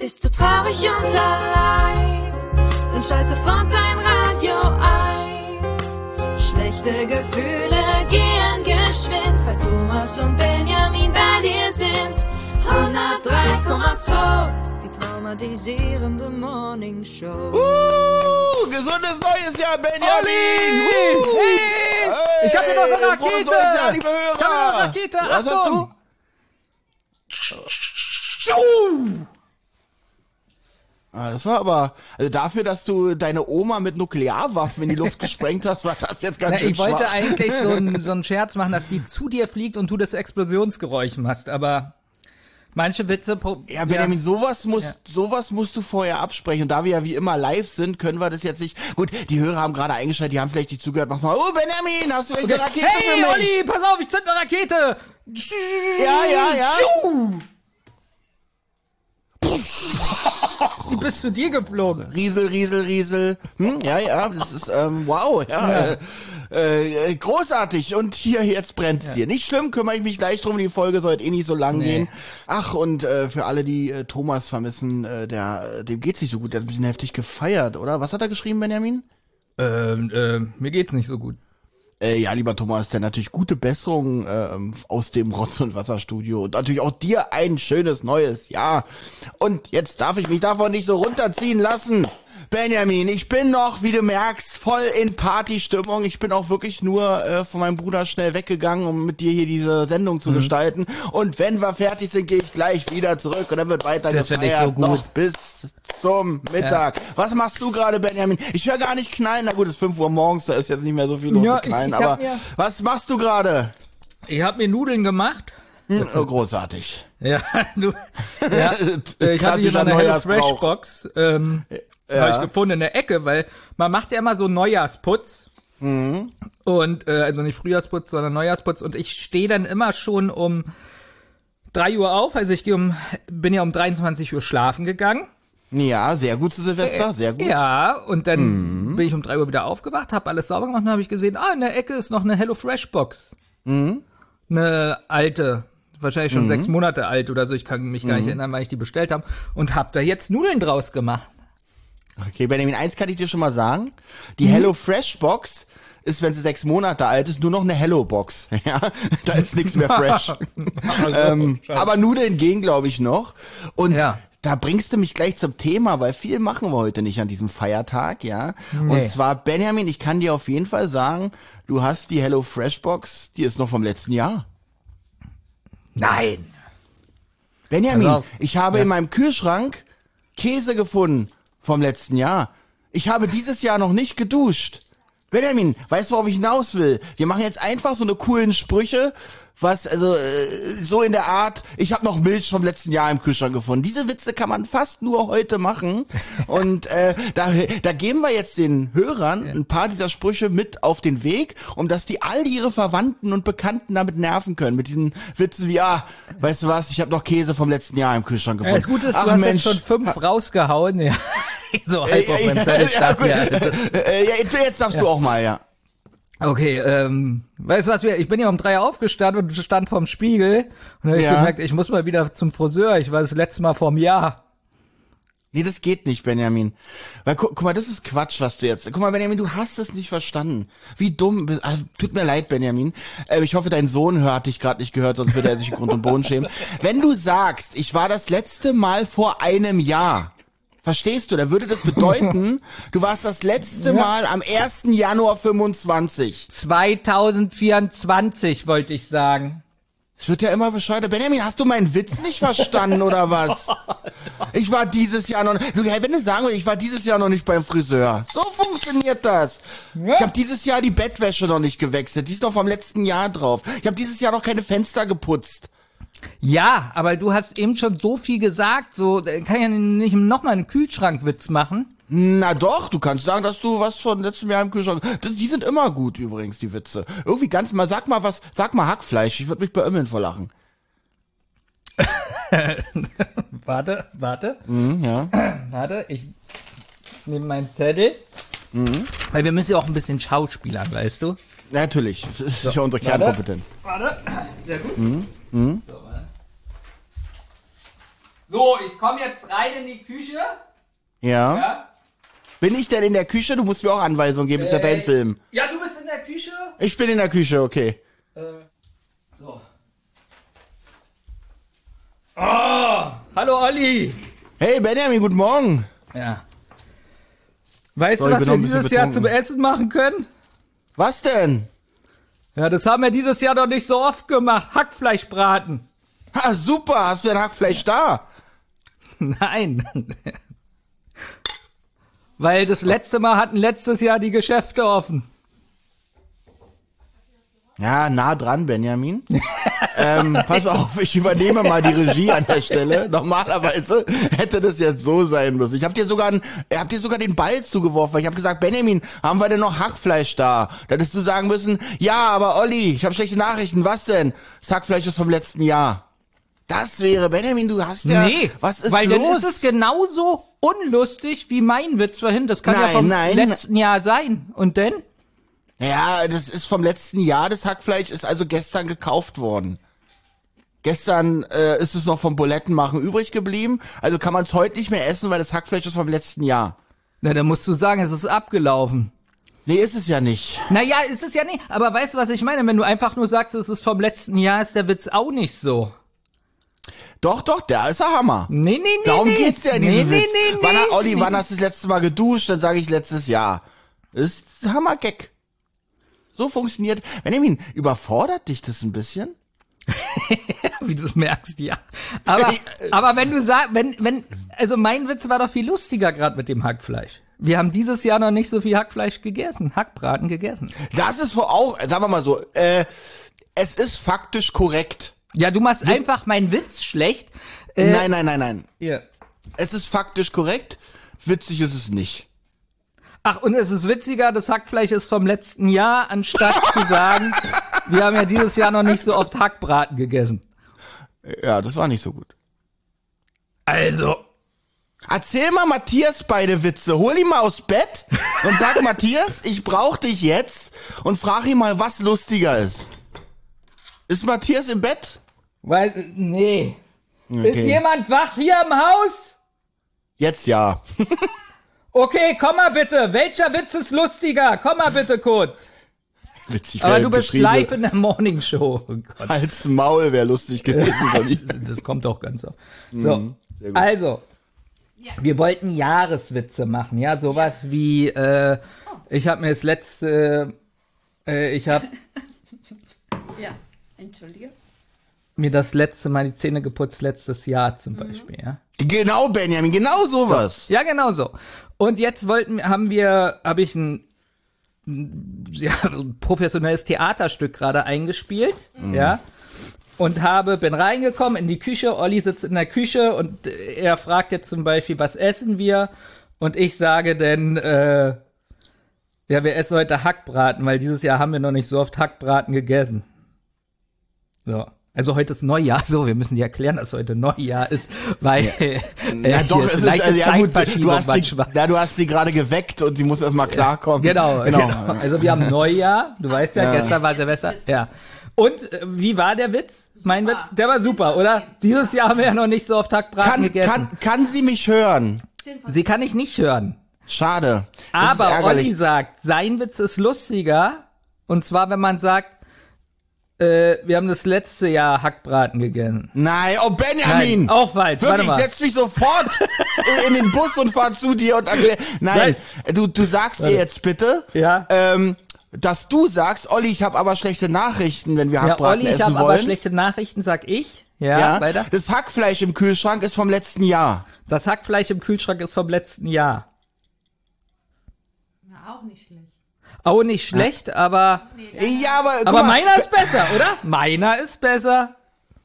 Bist du traurig und allein, dann schalt sofort dein Radio ein. Schlechte Gefühle gehen geschwind, weil Thomas und Benjamin bei dir sind. 103,2, die traumatisierende Morning Show. Gesundes neues Jahr, Benjamin! Hey! Ich hab hier noch eine Rakete! Jahr, liebe Hörer. Ich hab hier noch eine Rakete! Was Achtung! Das war aber, also dafür, dass du deine Oma mit Nuklearwaffen in die Luft gesprengt hast, war das jetzt ganz schön Ich wollte schwach. eigentlich so einen Scherz machen, dass die zu dir fliegt und du das Explosionsgeräusch machst, aber manche Witze... Ja, Benjamin, sowas musst du vorher absprechen. Und da wir ja wie immer live sind, können wir das jetzt nicht... Gut, die Hörer haben gerade eingeschaltet, die haben vielleicht nicht zugehört. Machst mal, oh Benjamin, hast du vielleicht eine Rakete für Hey, mich? Olli, pass auf, ich zünd eine Rakete! Ja. Ist die bis zu dir geflogen? Riesel. Ja, das ist, wow, ja. Großartig. Und hier, jetzt brennt's hier. Nicht schlimm, kümmere ich mich gleich drum. Die Folge sollte eh nicht so lang gehen. Ach, und für alle, die Thomas vermissen, dem geht's nicht so gut. Der hat ein bisschen heftig gefeiert, oder? Was hat er geschrieben, Benjamin? Mir geht's nicht so gut. Ja, lieber Thomas, dann natürlich gute Besserung aus dem Rotz- und Wasserstudio und natürlich auch dir ein schönes neues Jahr. Und jetzt darf ich mich davon nicht so runterziehen lassen. Benjamin, ich bin noch, wie du merkst, voll in Partystimmung. Ich bin auch wirklich nur von meinem Bruder schnell weggegangen, um mit dir hier diese Sendung zu gestalten. Und wenn wir fertig sind, gehe ich gleich wieder zurück und dann wird weiter Das gefeiert, find ich so gut. noch bis zum Mittag. Ja. Was machst du gerade, Benjamin? Ich höre gar nicht knallen. Na gut, es ist 5 Uhr morgens, da ist jetzt nicht mehr so viel los mit knallen. Aber was machst du gerade? Ich hab mir Nudeln gemacht. Oh, großartig. Ja, ich hatte hier so eine HelloFresh-Box. Habe ich gefunden in der Ecke, weil man macht ja immer so Neujahrsputz. Und also nicht Frühjahrsputz, sondern Neujahrsputz. Und ich stehe dann immer schon um 3 Uhr auf. Also ich bin ja um 23 Uhr schlafen gegangen. Ja, sehr gut zu Silvester, sehr gut. Ja, und dann bin ich um 3 Uhr wieder aufgewacht, habe alles sauber gemacht und habe ich gesehen, in der Ecke ist noch eine HelloFresh-Box. Eine alte, wahrscheinlich schon 6 Monate alt oder so. Ich kann mich gar nicht erinnern, wann ich die bestellt habe. Und habe da jetzt Nudeln draus gemacht. Okay, Benjamin, eins kann ich dir schon mal sagen. Die HelloFresh-Box ist, wenn sie 6 Monate alt ist, nur noch eine Hello-Box. Ja, da ist nichts mehr fresh. Aber Nudeln gehen, glaube ich, noch. Und da bringst du mich gleich zum Thema, weil viel machen wir heute nicht an diesem Feiertag, ja. Nee. Und zwar, Benjamin, ich kann dir auf jeden Fall sagen, du hast die HelloFresh-Box, die ist noch vom letzten Jahr. Nein. Benjamin, ich habe in meinem Kühlschrank Käse gefunden vom letzten Jahr. Ich habe dieses Jahr noch nicht geduscht. Benjamin, weißt du, worauf ich hinaus will? Wir machen jetzt einfach so eine coolen Sprüche, was, also, so in der Art, ich habe noch Milch vom letzten Jahr im Kühlschrank gefunden. Diese Witze kann man fast nur heute machen. Und da geben wir jetzt den Hörern ein paar dieser Sprüche mit auf den Weg, um dass die all ihre Verwandten und Bekannten damit nerven können. Mit diesen Witzen wie, weißt du was, ich habe noch Käse vom letzten Jahr im Kühlschrank gefunden. Das Gute ist, du hast jetzt schon 5 rausgehauen. Ja. So halb auf meinem Zettel stand. Jetzt darfst du auch mal, ja. Okay, weißt du was, ich bin ja um 3 aufgestanden und stand vorm Spiegel und habe ich gemerkt, ich muss mal wieder zum Friseur. Ich war das letzte Mal vorm Jahr. Nee, das geht nicht, Benjamin. Weil, guck mal, das ist Quatsch, was du jetzt... Guck mal, Benjamin, du hast es nicht verstanden. Wie dumm... tut mir leid, Benjamin. Ich hoffe, dein Sohn hat dich gerade nicht gehört, sonst würde er sich in Grund und Boden schämen. Wenn du sagst, ich war das letzte Mal vor einem Jahr... Verstehst du? Da würde das bedeuten, du warst das letzte Mal am 1. Januar 25. 2024 wollte ich sagen. Es wird ja immer bescheuert. Benjamin, hast du meinen Witz nicht verstanden oder was? Ich war dieses Jahr noch nicht... Wenn du sagen willst, ich war dieses Jahr noch nicht beim Friseur. So funktioniert das. Ich habe dieses Jahr die Bettwäsche noch nicht gewechselt. Die ist noch vom letzten Jahr drauf. Ich habe dieses Jahr noch keine Fenster geputzt. Ja, aber du hast eben schon so viel gesagt, so kann ja nicht nochmal einen Kühlschrankwitz machen. Na doch, du kannst sagen, dass du was von letztem Jahr im Kühlschrank... Die sind immer gut übrigens, die Witze. Irgendwie sag mal Hackfleisch, ich würde mich beömmeln vor Lachen. Warte. Ja. Warte, ich nehme meinen Zettel. Weil wir müssen ja auch ein bisschen schauspielern, weißt du? Natürlich, das ist ja unsere Kernkompetenz. Warte, sehr gut. So, ich komme jetzt rein in die Küche. Ja. Bin ich denn in der Küche? Du musst mir auch Anweisungen geben, ist ja dein Film. Ja, du bist in der Küche? Ich bin in der Küche, okay. So. Oh, hallo Olli. Hey Benjamin, guten Morgen. Ja. Weißt du, was wir dieses Jahr zum Essen machen können? Was denn? Ja, das haben wir dieses Jahr doch nicht so oft gemacht. Hackfleischbraten. Ha, super, hast du denn Hackfleisch da? Nein. Weil das letzte Mal hatten letztes Jahr die Geschäfte offen. Ja, nah dran, Benjamin. Pass auf, ich übernehme mal die Regie an der Stelle. Normalerweise hätte das jetzt so sein müssen. Ich hab dir sogar den Ball zugeworfen, weil ich habe gesagt, Benjamin, haben wir denn noch Hackfleisch da? Da hättest du sagen müssen, ja, aber Olli, ich habe schlechte Nachrichten. Was denn? Das Hackfleisch ist vom letzten Jahr. Das wäre, Benjamin, du hast ja... Nee, was ist weil los? Dann ist es genauso unlustig wie mein Witz vorhin. Das kann ja vom letzten Jahr sein. Und denn? Ja, das ist vom letzten Jahr. Das Hackfleisch ist also gestern gekauft worden. Gestern ist es noch vom Bulettenmachen übrig geblieben. Also kann man es heute nicht mehr essen, weil das Hackfleisch ist vom letzten Jahr. Na, dann musst du sagen, es ist abgelaufen. Nee, ist es ja nicht. Naja, ist es ja nicht. Aber weißt du, was ich meine? Wenn du einfach nur sagst, es ist vom letzten Jahr, ist der Witz auch nicht so. Doch, der ist der Hammer. Nee. Darum geht's ja in diesem Witz. Olli, wann hast du das letzte Mal geduscht? Dann sage ich letztes Jahr. Das ist Hammer-Gag. So funktioniert. Benjamin, überfordert dich das ein bisschen? Wie du es merkst, ja. Aber wenn du sagst, also mein Witz war doch viel lustiger gerade mit dem Hackfleisch. Wir haben dieses Jahr noch nicht so viel Hackfleisch gegessen, Hackbraten gegessen. Das ist auch, sagen wir mal so, es ist faktisch korrekt. Ja, du machst einfach meinen Witz schlecht. Nein. Ja. Es ist faktisch korrekt, witzig ist es nicht. Ach, und es ist witziger, das Hackfleisch ist vom letzten Jahr, anstatt zu sagen, wir haben ja dieses Jahr noch nicht so oft Hackbraten gegessen. Ja, das war nicht so gut. Also. Erzähl mal Matthias beide Witze. Hol ihn mal aufs Bett und sag, Matthias, ich brauch dich jetzt und frag ihn mal, was lustiger ist. Ist Matthias im Bett? Nee. Okay. Ist jemand wach hier im Haus? Jetzt ja. Okay, komm mal bitte. Welcher Witz ist lustiger? Komm mal bitte kurz. Witzig. Aber du bist live in der Morningshow. Oh Gott. Als Maul wäre lustig gewesen. Das kommt doch ganz so. So, also, wir wollten Jahreswitze machen, ja, sowas wie, ich habe mir das letzte, Ja, entschuldige. mir das letzte Mal die Zähne geputzt, letztes Jahr zum Beispiel, ja. Genau, Benjamin, genau sowas. Ja, genau so. Und jetzt habe ich ein professionelles Theaterstück gerade eingespielt, ja. Und bin reingekommen in die Küche, Olli sitzt in der Küche und er fragt jetzt zum Beispiel, was essen wir? Und ich sage dann, wir essen heute Hackbraten, weil dieses Jahr haben wir noch nicht so oft Hackbraten gegessen. So. Also heute ist Neujahr, so, wir müssen dir erklären, dass heute Neujahr ist, weil doch, es ist leichte Zeitverschiebung manchmal. Du hast sie gerade geweckt und sie muss erst mal klarkommen. Genau. Also wir haben Neujahr, du weißt ja, gestern war Silvester, ja. Und wie war der Witz? Mein Witz, der war super, oder? Dieses Jahr haben wir ja noch nicht so oft Hackbraten gegessen. Kann sie mich hören? Sie kann ich nicht hören. Schade. Aber Olli sagt, sein Witz ist lustiger, und zwar, wenn man sagt, wir haben das letzte Jahr Hackbraten gegessen. Nein, oh Benjamin! Nein, auch falsch. Wirklich, setz mich sofort in den Bus und fahr zu dir und erklär. Nein, du sagst dir jetzt bitte, dass du sagst, Olli, ich habe aber schlechte Nachrichten, wenn wir Hackbraten essen wollen. Olli, ich habe aber schlechte Nachrichten, sag ich. Ja, weiter. Das Hackfleisch im Kühlschrank ist vom letzten Jahr. Das Hackfleisch im Kühlschrank ist vom letzten Jahr. Na, auch nicht schlecht. Auch nicht schlecht, aber... Nee, ja, aber meiner ist besser, oder? Meiner ist besser.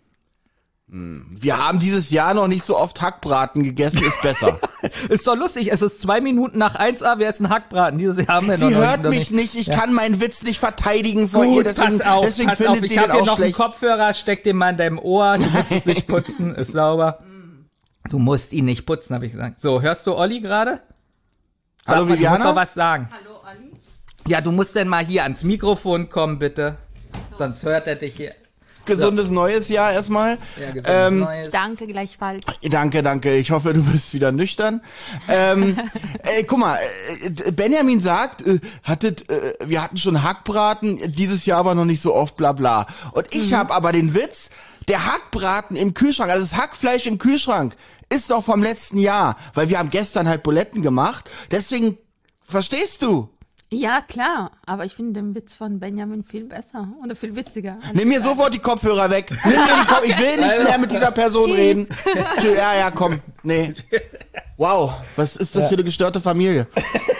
Wir haben dieses Jahr noch nicht so oft Hackbraten gegessen, ist besser. Ist doch lustig, es ist 2 Minuten nach 1 wir essen Hackbraten. Dieses Jahr haben wir Sie hört mich nicht, ich kann meinen Witz nicht verteidigen vor ihr, deswegen pass auf, findet sie ich habe hier noch schlecht. einen Kopfhörer, steck den mal in deinem Ohr, du musst es nicht putzen, ist sauber. Du musst ihn nicht putzen, habe ich gesagt. So, hörst du Olli gerade? Hallo Viviana? Du musst doch was sagen. Hallo, Olli? Ja, du musst denn mal hier ans Mikrofon kommen, bitte. So. Sonst hört er dich hier. Gesundes neues Jahr erstmal. Ja, gesundes neues. Danke gleichfalls. Danke. Ich hoffe, du bist wieder nüchtern. Guck mal, Benjamin sagt, wir hatten schon Hackbraten, dieses Jahr aber noch nicht so oft, bla bla. Und ich habe aber den Witz, der Hackbraten im Kühlschrank, also das Hackfleisch im Kühlschrank, ist noch vom letzten Jahr, weil wir haben gestern halt Buletten gemacht. Deswegen, verstehst du? Ja, klar, aber ich finde den Witz von Benjamin viel besser oder viel witziger. Nimm mir sofort die Kopfhörer weg. Ich will nicht mehr mit dieser Person reden. Ja, komm. Nee. Wow, was ist das für eine gestörte Familie?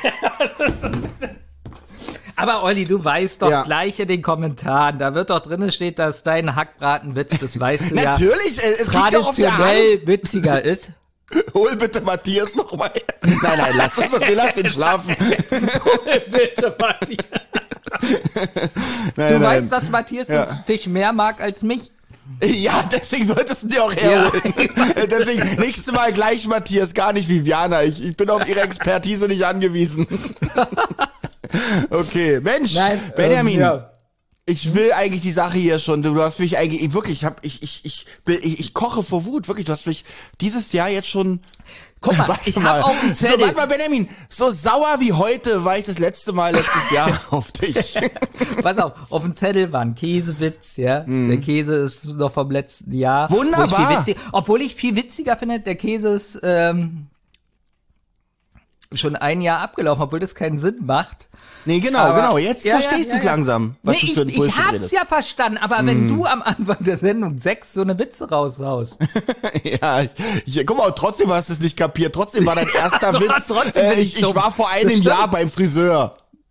Aber Olli, du weißt doch gleich in den Kommentaren, da wird doch drinnen steht, dass dein Hackbratenwitz, das weißt du ja, natürlich, es traditionell witziger ist. Hol bitte Matthias nochmal. Nein, lass den schlafen. Hol bitte Matthias. Nein. Weißt, dass Matthias dich mehr mag als mich? Ja, deswegen solltest du dir auch herholen. Ja. Deswegen, nächstes Mal gleich Matthias, gar nicht Viviana. Ich bin auf ihre Expertise nicht angewiesen. Okay, Mensch, Benjamin, ich will eigentlich die Sache hier schon, du hast mich eigentlich, wirklich, ich koche vor Wut, wirklich, du hast mich dieses Jahr jetzt schon... Guck mal, ich hab auch einen Zettel. So, warte mal, Benjamin, so sauer wie heute war ich das letzte Mal letztes Jahr auf dich. Pass auf dem Zettel war ein Käsewitz, ja. Der Käse ist noch vom letzten Jahr. Wunderbar. Obwohl ich viel witziger finde, der Käse ist schon ein Jahr abgelaufen, obwohl das keinen Sinn macht. Nee, genau. Jetzt verstehst du es langsam, was du für ein Bullshit redest. Ich hab's ja verstanden, aber wenn du am Anfang der Sendung 6 so eine Witze raushaust. Ja, guck mal, trotzdem hast du es nicht kapiert. Trotzdem war dein erster Witz. Ich war vor einem Jahr beim Friseur.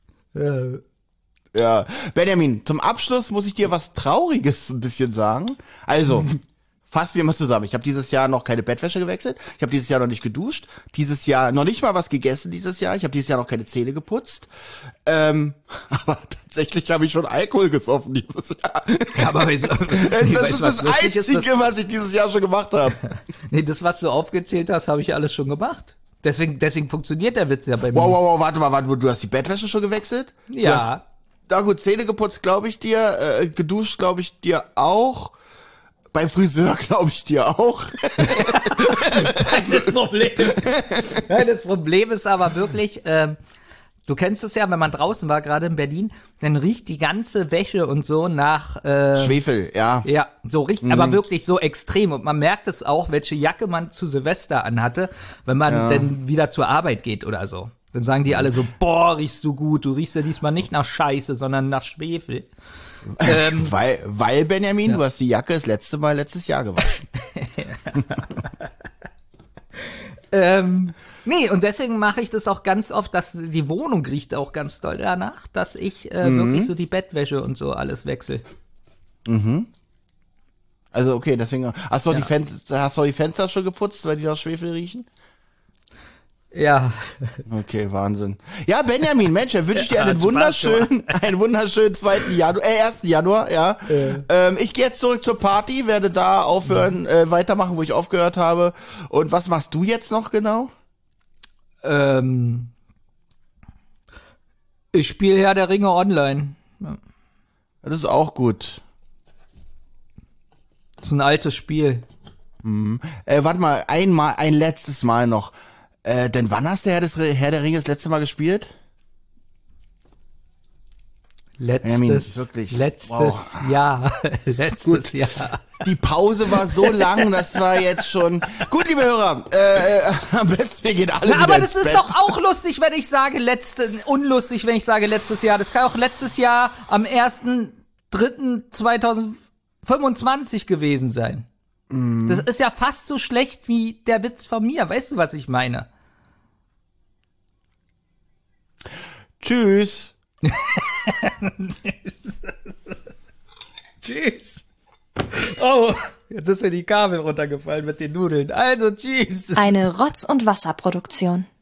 Ja. Benjamin, zum Abschluss muss ich dir was Trauriges ein bisschen sagen. Also, fassen wir mal zusammen. Ich habe dieses Jahr noch keine Bettwäsche gewechselt. Ich habe dieses Jahr noch nicht geduscht. Dieses Jahr noch nicht mal was gegessen dieses Jahr. Ich habe dieses Jahr noch keine Zähne geputzt. Aber tatsächlich habe ich schon Alkohol gesoffen dieses Jahr. Ja, aber das ist das Einzige, was ich dieses Jahr schon gemacht habe. Nee, das, was du aufgezählt hast, habe ich alles schon gemacht. Deswegen funktioniert der Witz ja bei mir. Wow, warte mal, du hast die Bettwäsche schon gewechselt? Ja. Na gut, Zähne geputzt, glaube ich dir. Geduscht, glaube ich dir auch. Beim Friseur glaube ich dir auch. Das Problem ist aber wirklich, du kennst es ja, wenn man draußen war, gerade in Berlin, dann riecht die ganze Wäsche und so nach Schwefel, ja. Ja, so riecht, aber wirklich so extrem. Und man merkt es auch, welche Jacke man zu Silvester anhatte, wenn man dann wieder zur Arbeit geht oder so. Dann sagen die alle so, boah, riechst du gut, du riechst ja diesmal nicht nach Scheiße, sondern nach Schwefel. Weil Benjamin, du hast die Jacke das letzte Mal letztes Jahr gewaschen. Nee, und deswegen mache ich das auch ganz oft, dass die Wohnung riecht auch ganz doll danach, dass ich wirklich so die Bettwäsche und so alles wechsle. Also okay, deswegen hast du die Fenster schon geputzt, weil die nach Schwefel riechen? Ja. Okay, Wahnsinn. Ja, Benjamin, Mensch, dann wünsche ich dir einen wunderschönen 1. Januar, ja. Ich gehe jetzt zurück zur Party, werde da aufhören, weitermachen, wo ich aufgehört habe. Und was machst du jetzt noch genau? Ich spiele Herr der Ringe online. Ja. Das ist auch gut. Das ist ein altes Spiel. Warte mal, ein letztes Mal noch. Denn wann hast du Herr der Ringe das letzte Mal gespielt? Letztes Jahr. Letztes Jahr. Die Pause war so lang, das war jetzt schon... Gut, liebe Hörer, am besten wir gehen alle wieder aber das ins ist Bett. doch auch lustig, wenn ich sage unlustig, wenn ich sage letztes Jahr. Das kann auch letztes Jahr am 1.3.2025 gewesen sein. Das ist ja fast so schlecht wie der Witz von mir. Weißt du, was ich meine? Tschüss. Tschüss. Oh, jetzt ist mir die Kabel runtergefallen mit den Nudeln. Also, tschüss. Eine Rotz- und Wasserproduktion.